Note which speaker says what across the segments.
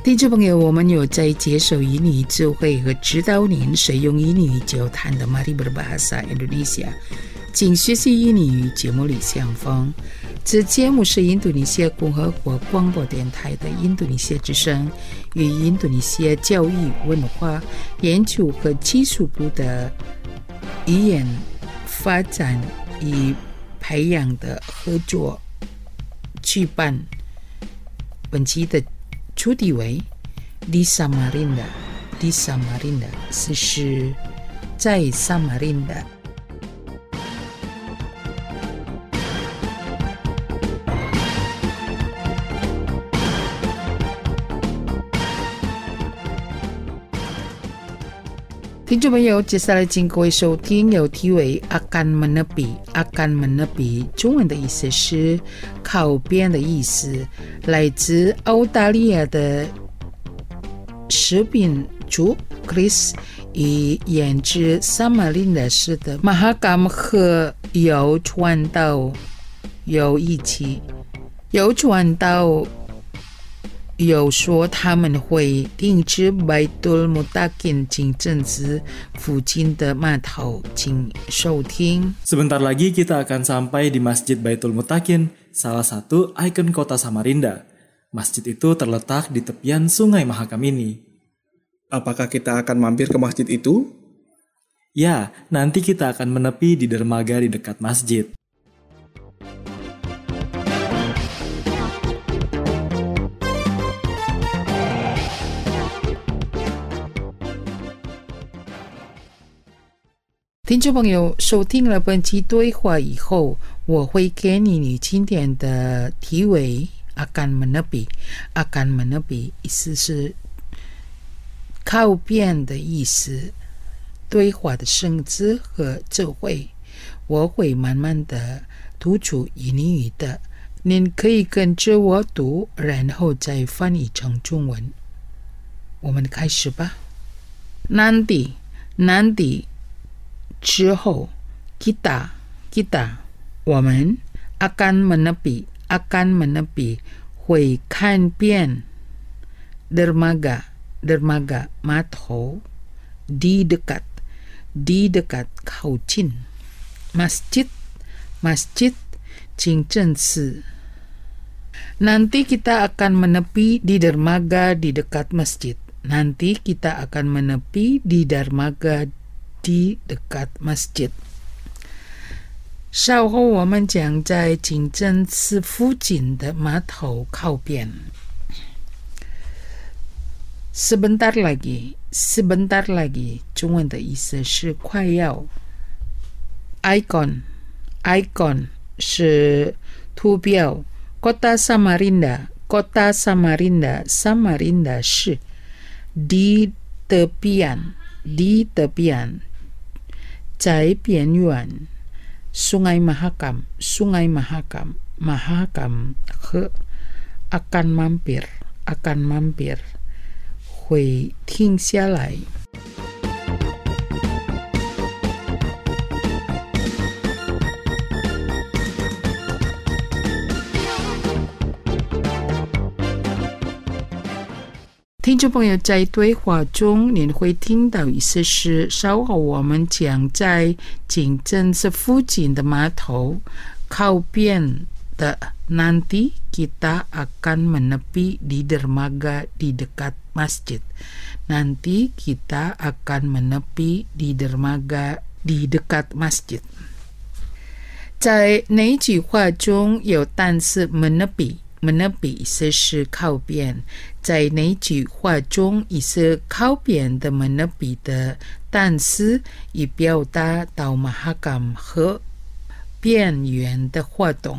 Speaker 1: 听众朋友，我们有在接受英语智慧和指导您使用英语交谈的 Mari Berbahasa Indonesia， 请学习英语节目里相逢。这节目是印度尼西亚共和国广播电台的印度尼西亚之声与印度尼西亚教育文化研究和技术部的语言发展与培养的合作举办。本期的主题为 Di Samarinda， Di Samarinda 是在撒马林达。听众朋友，接下来请各位收听有题为 Akan Menepi。Akan Menepi 中文的意思是靠边的意思，来自澳大利亚的食品主 Chris 以研制撒马林达市的马哈甘和邮传道有一起，邮传道有说他们会定制 Baitul Mutakin 清真寺附近的码头，请收听。
Speaker 2: Sebentar lagi kita akan sampai di Masjid Baitul Mutakin, salah satu ikon kota Samarinda. Masjid itu terletak di tepian Sungai Mahakam ini.
Speaker 3: Apakah kita akan mampir ke masjid itu?
Speaker 2: Ya, nanti kita akan menepi di dermaga di dekat masjid.
Speaker 1: 听众朋友，收听了本期对话以后，我会给你今天的题为 Akan Menepi。Akan Menepi 意思是靠边的意思，对话的生字和智慧，我会慢慢的读出英语的，您可以跟着我读，然后再翻译成中文。我们开始吧。Nanti之后 kita 我们 akan menepi 会看遍 dermaga 码头 di dekat 靠近 masjid 清真寺。 Nanti kita akan menepi di dermaga di dekat masjid. Nanti kita akan menepi di dermaga di dekat masjid。 稍后我们将在清真寺附近的码头靠边。 Sebentar lagi 中文的意思是快要。 Icon 是图标。 Kota Samarinda 市。 Di tepian 在边缘。 Sungai Mahakam 河 akan mampir 会停下来。 听众朋友，在对话中您会听到意思是稍后我们将在清真寺附近的码头靠边的。 Nanti kita akan menepi di dermaga di dekat masjid. Nanti kita akan menepi di dermaga di dekat masjid。 在哪句话中有单词 menepi 意思是靠边，在哪句话中意思靠边的 menepi 的单词以表达到 Mahakam 和边缘的活动。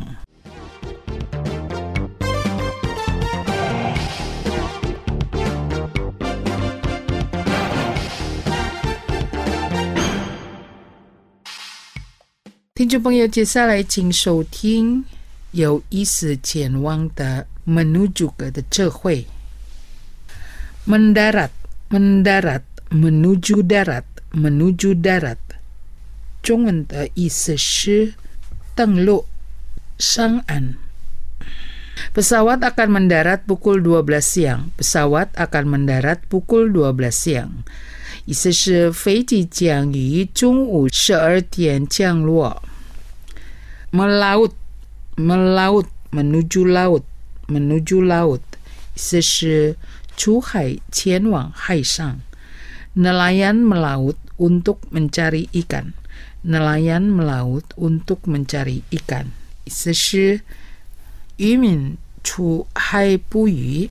Speaker 1: 听众朋友，接下来请收听有意思前往的 menuju 的智慧。 mendarat menuju darat 中文的意思是登陆上岸。 Pesawat akan mendarat pukul 12 siang. Pesawat akan mendarat pukul 12 siang. 意思是飞机将于中午12点降落。Melaut, menuju laut. 意思是出海前往海上。Nelayan melaut untuk mencari ikan. Nelayan melaut untuk mencari ikan. 意思是渔民出海捕鱼。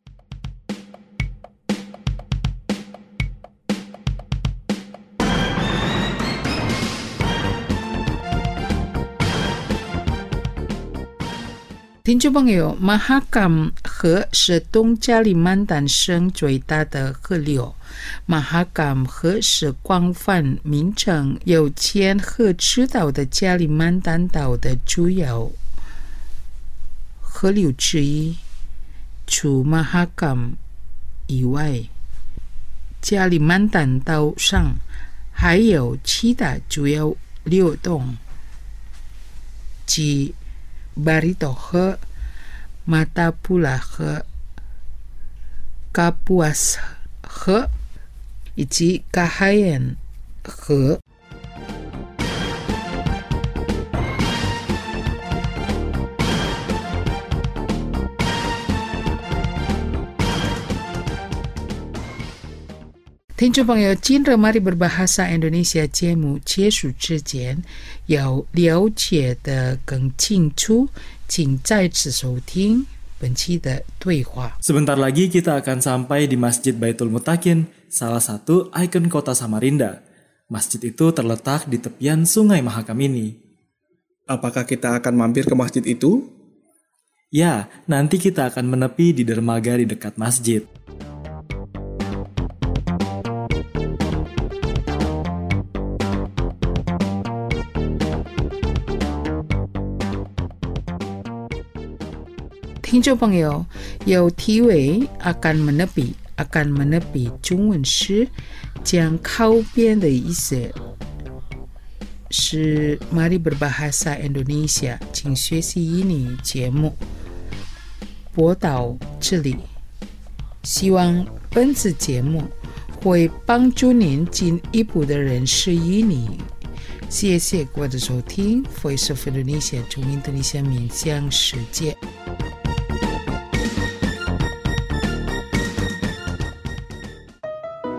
Speaker 1: 听众朋友，马哈港河是东加里曼丹省最大的河流。马哈港河是广泛名称有千河之岛的加里曼丹岛的主要河流之一。除马哈港以外，加里曼丹岛上还有其他主要流动，即Barito 河、Matapula 河、Kapuas 河以及 Kahayan 河。听众朋友，今日Mari Berbahasa Indonesia 节目结束之前，要了解的更清楚，请再次收听本期的对话。
Speaker 2: Sebentar lagi kita akan sampai di Masjid Baitul Mutakin, salah satu ikon kota Samarinda. Masjid itu terletak di tepian Sungai Mahakam ini.
Speaker 3: Apakah kita akan mampir ke masjid itu?
Speaker 2: Ya, nanti kita akan menepi di dermaga di dekat masjid.
Speaker 1: 听众朋友，有题为akan menepi 中文是将靠边的意思，是Mari Berbahasa Indonesia 请学习英语节目播到这里，希望本次节目会帮助您进一步的认识英语。谢谢各位的收听 Voice of Indonesia 中印度尼西亚面向世界。